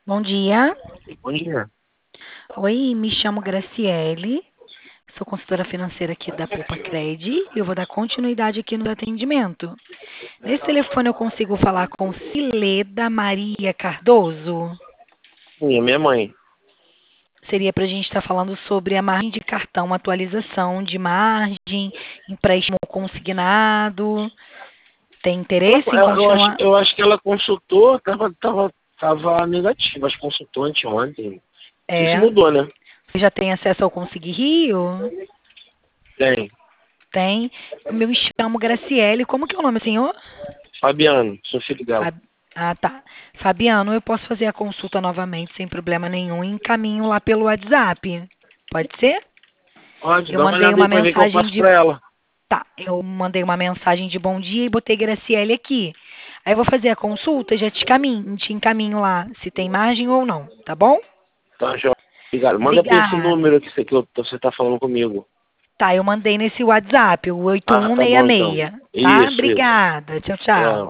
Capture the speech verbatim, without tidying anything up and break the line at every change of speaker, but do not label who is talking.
Bom dia.
Bom dia.
Oi, me chamo Graciele, sou consultora financeira aqui da Poupa Cred e eu vou dar continuidade aqui no atendimento. Nesse telefone eu consigo falar com Cileda Maria Cardoso?
Sim, é minha mãe.
Seria para a gente estar falando sobre a margem de cartão, atualização de margem, empréstimo consignado. Tem
Ela,
interesse em
ela- eu, acho,
continuar?
eu acho que ela consultou, tava, tava, tava negativa, acho que consultou anteontem. Isso
É.
mudou, né?
Você já tem acesso ao Consegui Rio?
Tem.
Tem. Eu me chamo Graciele. Como que é o nome, senhor?
Fabiano, sou filho dela.
Fab- Ah, tá. Fabiano, eu posso fazer a consulta novamente sem problema nenhum e encaminho lá pelo WhatsApp. Pode ser?
Pode,
Eu
dá uma
mandei
olhada aí
uma
pra ver que eu
mensagem
passo
de.
pra ela.
Tá, eu mandei uma mensagem de bom dia e botei Graciele aqui. Aí eu vou fazer a consulta e já te caminho, te encaminho lá se tem margem ou não, tá bom?
Tá, João. Obrigado. Manda pra esse
Obrigada.
número que você, que eu- você tá falando comigo.
Tá, eu mandei nesse WhatsApp, o
Ah, tá bom então.
oito um seis seis, tá?
Isso, isso.
Obrigada. Tchau, tchau.
Tchau.